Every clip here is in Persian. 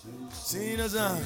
سینه زن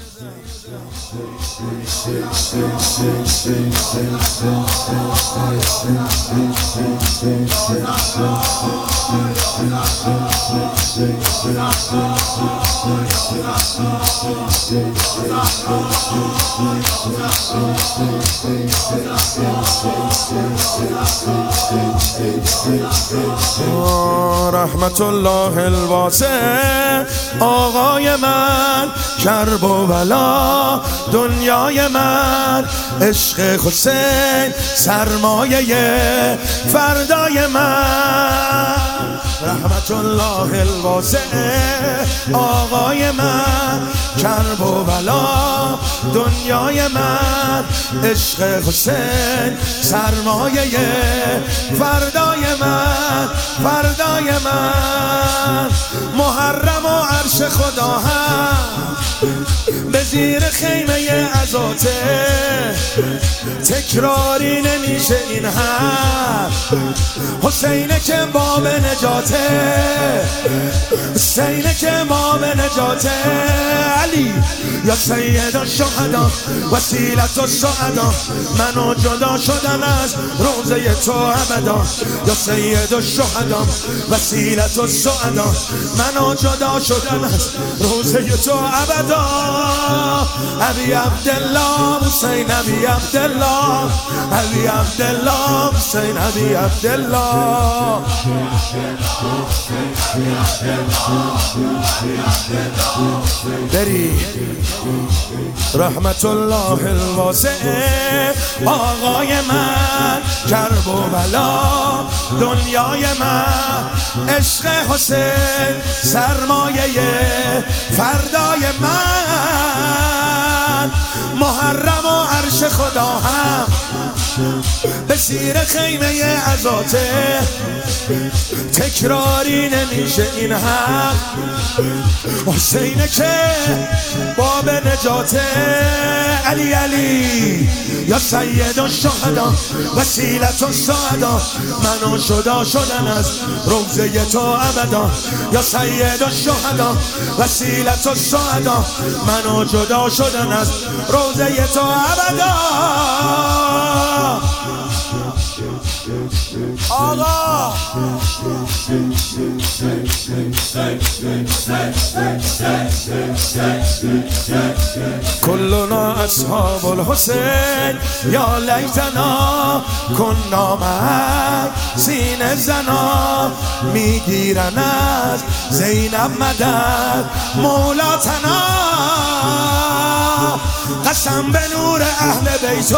رحمت الله الواسع آقای من، کرب و بلا دنیای من، عشق حسین سرمایه فردای من. رحمت الله الواسع آقای من، کرب و بلا دنیای من، عشق حسین سرمایه فردای من، فردای من. محرم و عرش خدا هم به زیر خیمه عزاته، تکراری نمیشه این حرف. حسینه که باب نجاته، حسینه که باب نجاته. علی یا سید الشهدا وسیلت السعدا، منو جدا شدن از روزه تو ابدا. یا سید الشهدا وسیلت السعدا، منو جدا شدن از روزه تو ابدا. ابی عبدالله حسین، ابی عبدالله، ابی عبدالله حسین، ابی عبدالله. بری رحمت الله الواسع آقای من، کرب و بلا دنیای من، عشق حسین سرمایه فردای من. محرم و عرش خدا هم به زیر خیمه عزاته، تکراری نمیشه این حق. حسینه که باب نجاته. علی علی یا سید الشهدا وسیلت السعدا، منو جدا شدن از روزه تو ابدا. یا سید الشهدا وسیلت السعدا، منو جدا شدن از روزه تو ابدا. آقا کلنا اصحاب الحسین، یا لیتنا کنا معک. سینه زنا میگیرن از زینب مدد مولاتنا. قسم به نور اهل بیتو،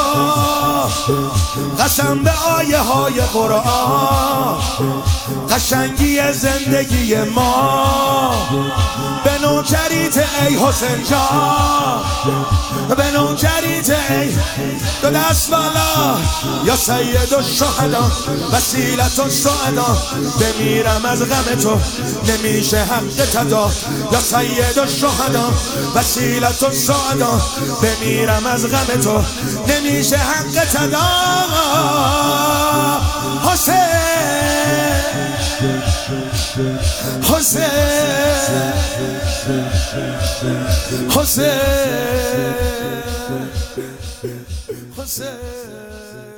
قسم به آیه های قرآن، قشنگی زندگی ما. به نوکریت ای حسین جان، به نوکریت ای. دو دست بالا یا سید الشهدا وسیلت السعدا، بمیرم از غم تو نمیشه حق تدا. یا سید الشهدا وسیلت السعدا، بمیرم از غم تو نمیشه حق تدا. حسین حسین حسین حسین